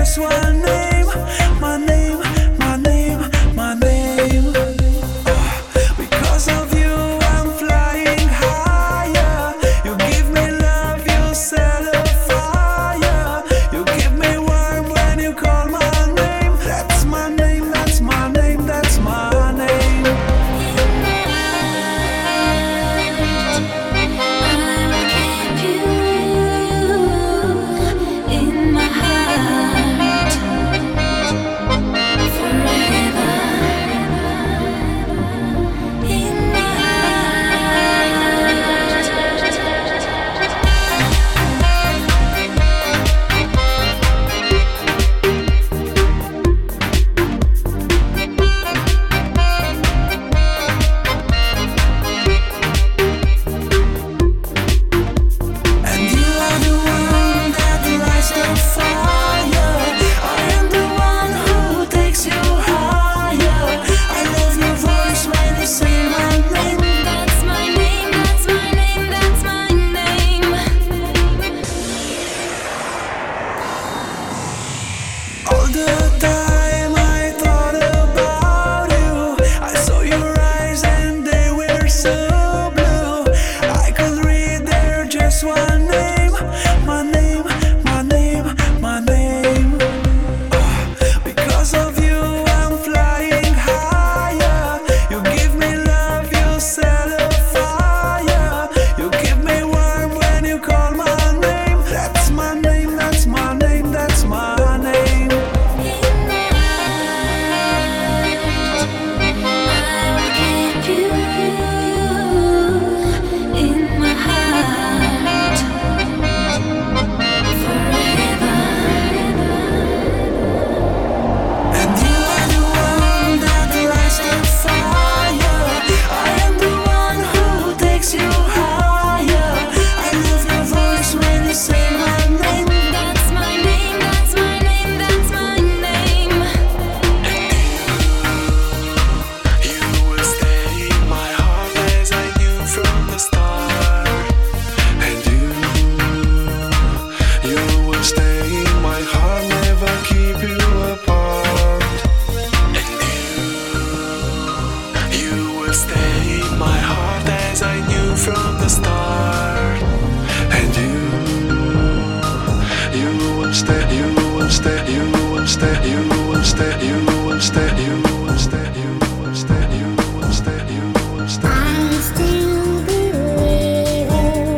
just one name, my name, my name, my name. Because of you, I'm flying higher. You give me love, you set a fire. You keep me warm when you call my name. That's my name, that's my name, that's my name. All the time I thought about you. I saw your eyes and they were so blue. I could read there just one name, my name, my name, my name. Because of you I'm flying higher. You give me love, you set a fire. You keep me warm when you call my name. That's my name, that's my name, that's my name. Stay in my heart as I knew from the start. And you won't stay, you won't stay, you won't stay, you won't stay, you won't stay, you